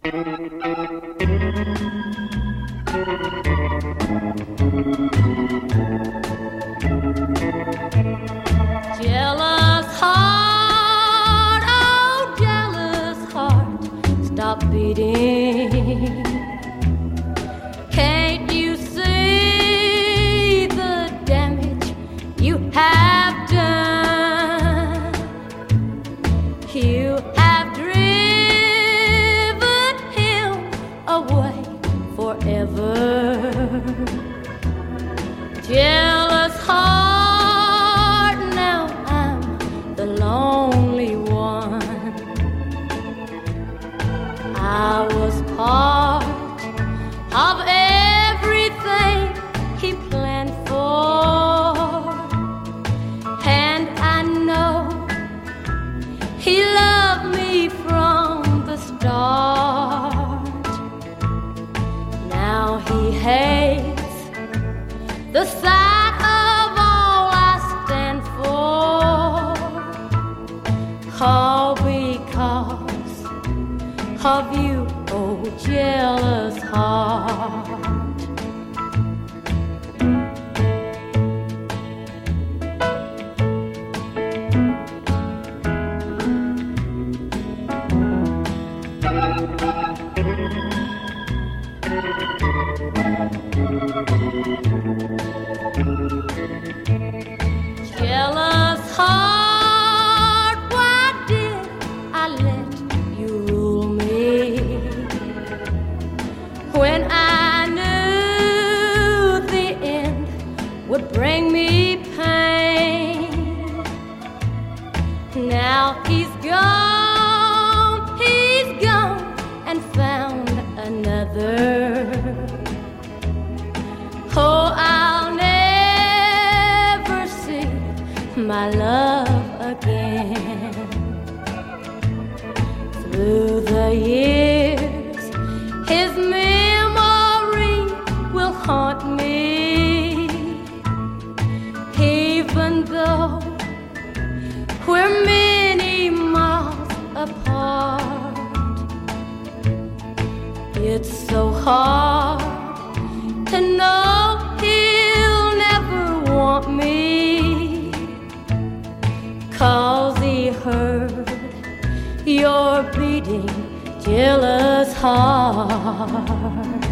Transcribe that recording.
Jealous heart, oh jealous heart, stop beating. Can't you see the damage you have done? You have driven him away forever. Jealous heart, now I'm the lonely one. I was part of everything he planned for, and I know he loved me from the start. Now he hates the sight of all I stand for, all because of you, oh jealous heart. Jealous heart, why did I let you rule me when I knew the end would bring me pain? Now he's gone and found another. Oh, I'll never see my love again. Through the years, his memory will haunt me, even though we're many miles apart. It's so hard to know he'll never want me, 'cause he heard your beating, jealous heart.